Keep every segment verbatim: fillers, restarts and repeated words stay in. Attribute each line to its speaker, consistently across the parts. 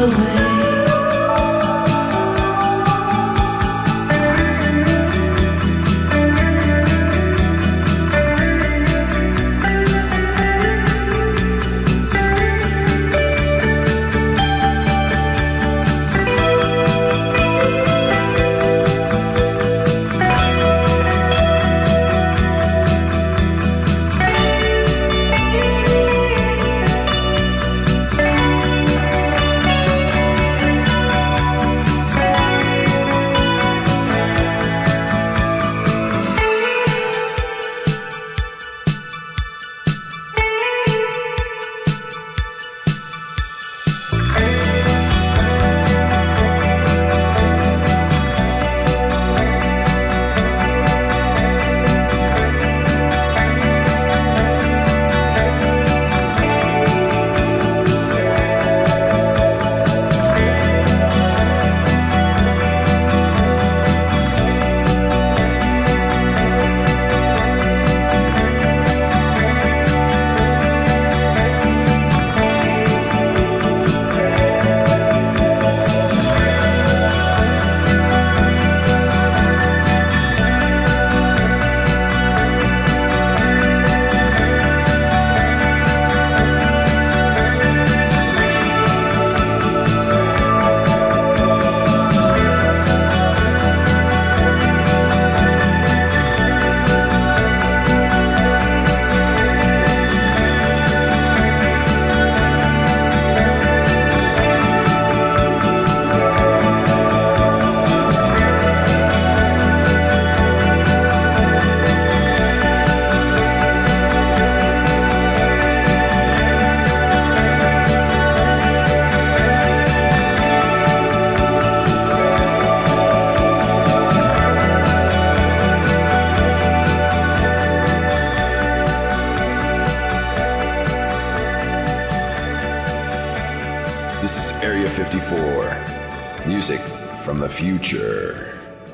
Speaker 1: Music from the future.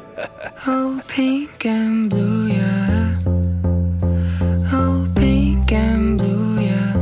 Speaker 2: Oh, pink and blue, yeah. Oh, pink and blue, yeah.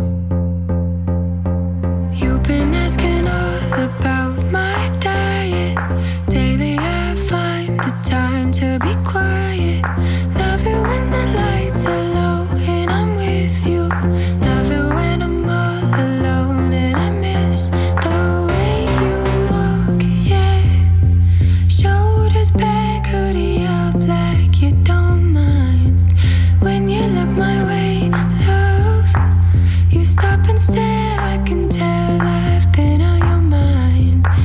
Speaker 2: You've been asking all about my diet. Daily I find the time to be quiet. Love it when the lights are low and I'm with you. Love it when I'm all alone and I miss the way you walk, yeah. Shoulders back, hoodie up like you don't mind. When you look my way, love, you stop and stare. I can tell I've been on your mind.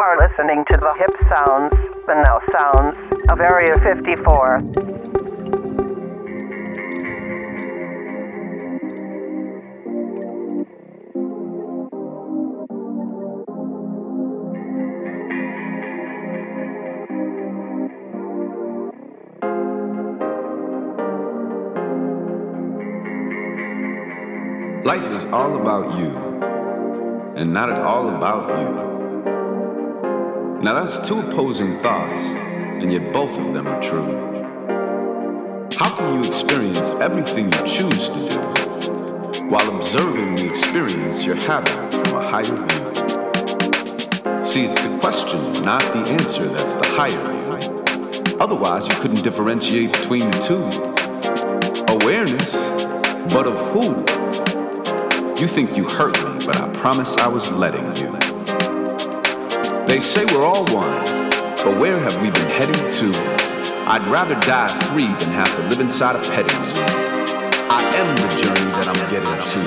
Speaker 3: are listening to the hip sounds, the now sounds of Area fifty-four.
Speaker 1: Life is all about you, and not at all about you. Now that's two opposing thoughts, and yet both of them are true. How can you experience everything you choose to do, while observing the experience you're having from a higher view? See, it's the question, not the answer, that's the higher view. Otherwise, you couldn't differentiate between the two. Awareness, but of who? You think you hurt me, but I promise I was letting you. They say we're all one, but where have we been heading to? I'd rather die free than have to live inside a petting zoo. I am the journey that I'm getting to.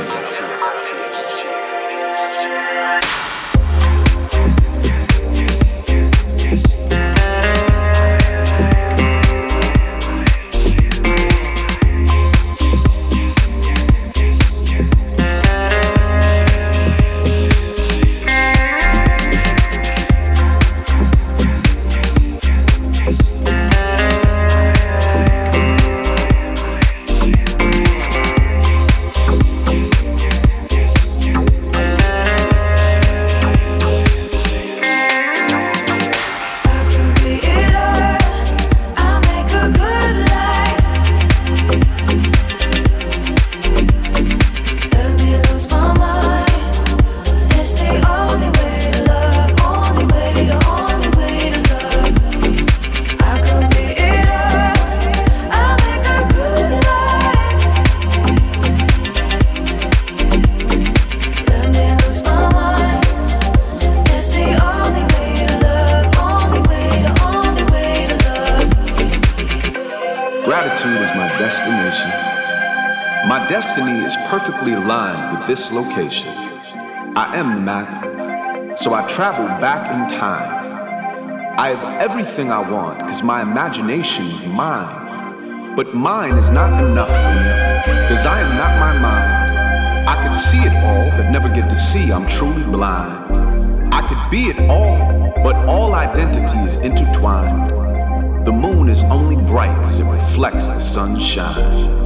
Speaker 1: This location. I am the map, so I travel back in time. I have everything I want, cause my imagination is mine. But mine is not enough for me, cause I am not my mind. I could see it all, but never get to see I'm truly blind. I could be it all, but all identity is intertwined. The moon is only bright cause it reflects the sunshine.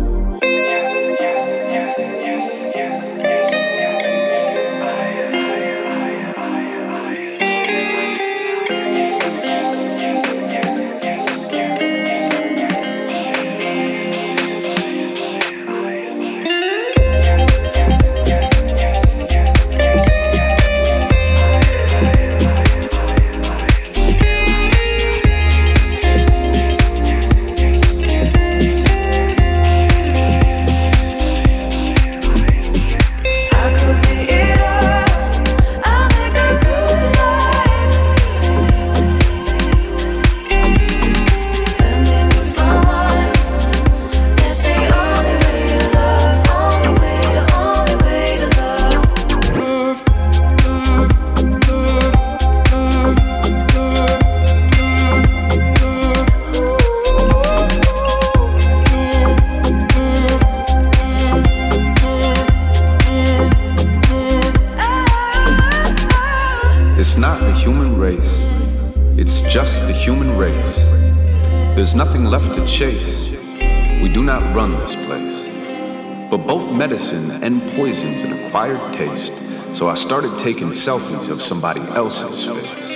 Speaker 1: There's nothing left to chase. We do not run this place. But both medicine and poison's an acquired taste, so I started taking selfies of somebody else's face.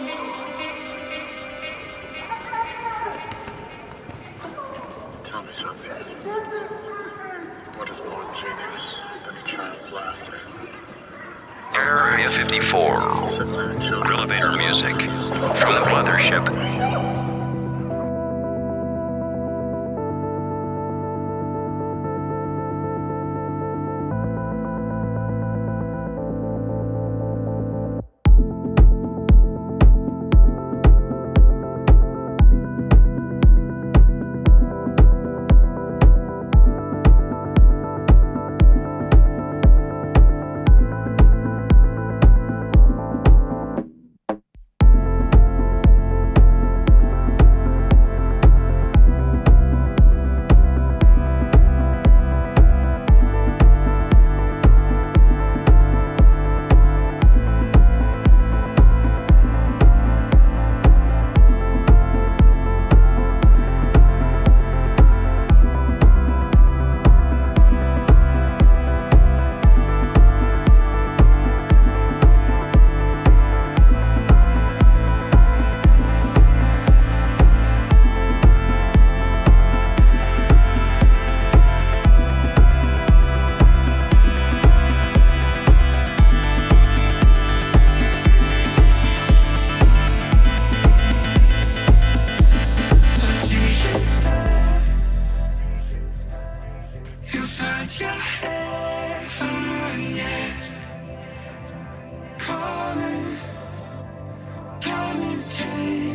Speaker 4: Tell me something. What is more genius than a child's laughter?
Speaker 5: Area fifty-four. Elevator music from the mothership.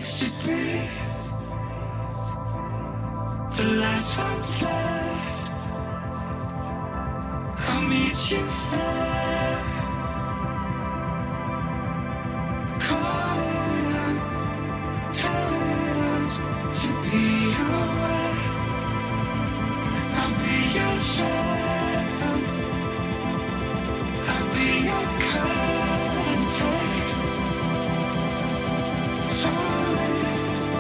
Speaker 6: takes to be the last one's left. I'll meet you there. Calling out, telling us to be away. I'll be your shadow. I'll be your cold and take. Solid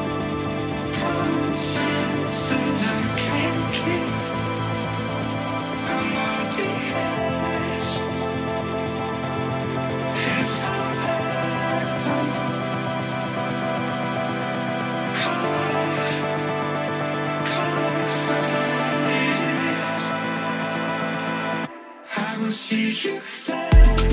Speaker 6: promises that I can't keep. I'm on the edge. If I ever caught, caught where it is, I will see you there.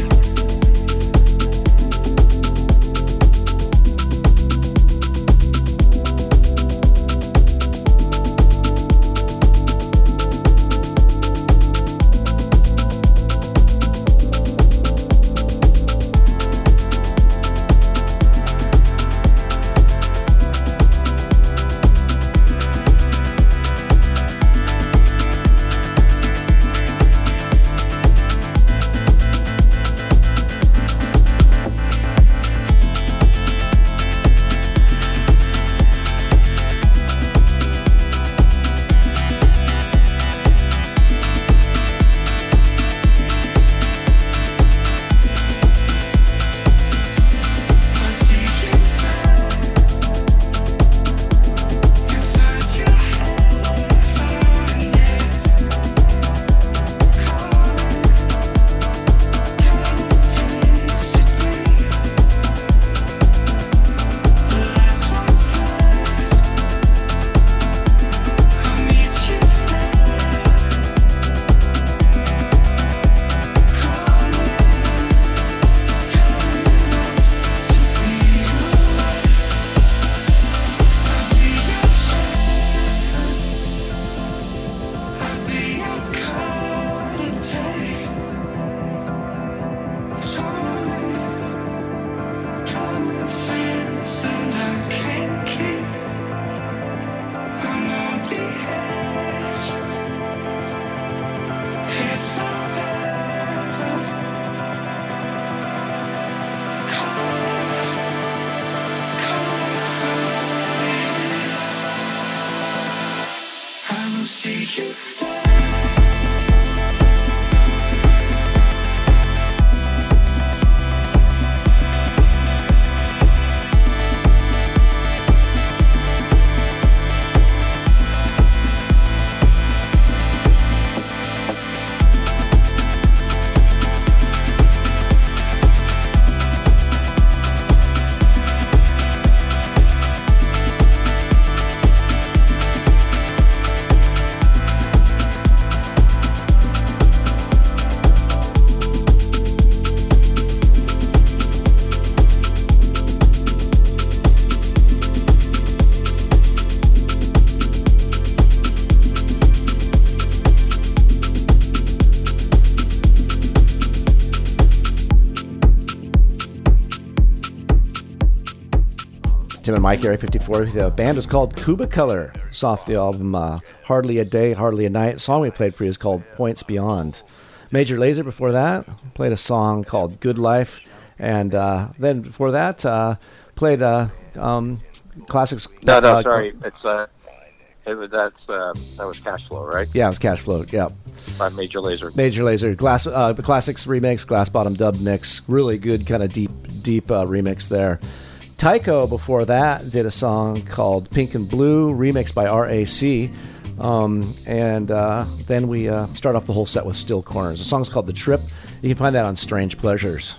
Speaker 7: Tim and Mike, Area fifty-four. The band is called Cuba Color. It's off the album uh, Hardly a Day, Hardly a Night. The song we played for you is called Points Beyond. Major Lazer before that played a song called Good Life. And uh, then before that, uh, played uh, um, classics.
Speaker 8: No, no,
Speaker 7: uh,
Speaker 8: sorry. It's uh, it was, that's, uh, that was Cash Flow, right?
Speaker 7: Yeah, it was Cash Flow, yeah.
Speaker 8: By Major Lazer.
Speaker 7: Major Lazer. Glass, uh, Classics remix, Glass Bottom Dub mix. Really good kind of deep, deep uh, remix there. Tycho, before that, did a song called Pink and Blue, remixed by R A C. Um, and uh, then we uh, start off the whole set with Still Corners. The song's called The Trip. You can find that on Strange Pleasures.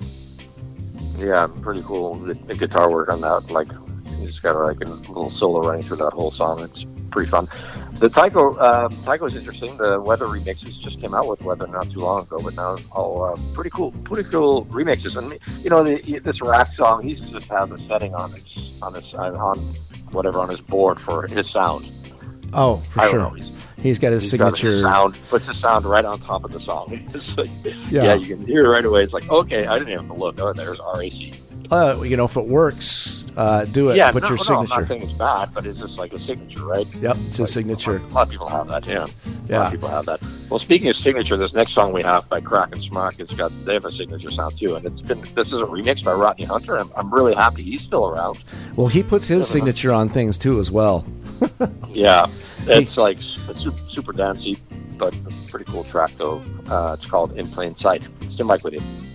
Speaker 8: Yeah, pretty cool. The, the guitar work on that, like, he's got like a little solo running through that whole song. It's pretty fun. The Tycho, uh, Tycho is interesting. The Weather remixes just came out with Weather not too long ago, but now all uh, pretty cool, pretty cool remixes. And you know, the, this Rack song, he just has a setting on his, on his, on whatever on his board for his sound.
Speaker 7: Oh, for
Speaker 8: I
Speaker 7: sure.
Speaker 8: Don't know. He's,
Speaker 7: he's got his
Speaker 8: he's
Speaker 7: signature
Speaker 8: got his sound. Puts his sound right on top of the song. Like,
Speaker 7: yeah.
Speaker 8: yeah, you can hear it right away. It's like, okay, I didn't have to look. Oh, there's R A C.
Speaker 7: Uh, you know, if it works, Uh, do it.
Speaker 8: Yeah,
Speaker 7: Put
Speaker 8: no,
Speaker 7: your
Speaker 8: no,
Speaker 7: signature.
Speaker 8: I'm not saying it's bad, but it's just like a signature, right?
Speaker 7: Yep, it's his
Speaker 8: Like,
Speaker 7: signature.
Speaker 8: A lot of people have that, yeah. A lot
Speaker 7: Yeah.
Speaker 8: of people have that. Well, speaking of signature, this next song we have by Crack and Smack, it's got they have a signature sound too, and it's been this is a remix by Rodney Hunter. I'm, I'm really happy he's still around.
Speaker 7: Well, he puts his
Speaker 8: Uh-huh.
Speaker 7: signature on things too as well.
Speaker 8: Yeah, it's like it's super, super dancey, but a pretty cool track though. Uh, it's called In Plain Sight. It's Tim Mike with you.